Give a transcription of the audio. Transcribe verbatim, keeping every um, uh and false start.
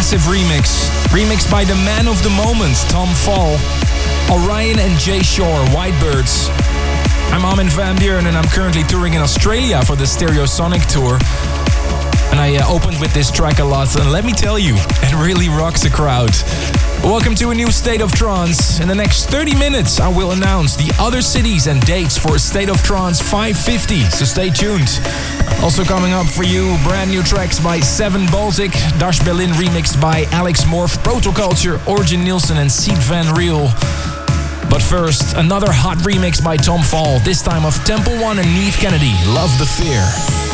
massive remix. Remixed by the man of the moment, Tom Fall. Orion and Jay Shore, Whitebirds. I'm Armin van Buuren and I'm currently touring in Australia for the Stereosonic Tour. And I uh, opened with this track a lot, and let me tell you, it really rocks the crowd. Welcome to a new State of Trance. In the next thirty minutes, I will announce the other cities and dates for State of Trance five fifty, so stay tuned. Also coming up for you, brand new tracks by Seven Baltic, Dash Berlin remixed by Alex Morph, Protoculture, Origin Nielsen and Seed Van Riel. But first, another hot remix by Tom Fall, this time of Temple One and Neve Kennedy, Love the Fear.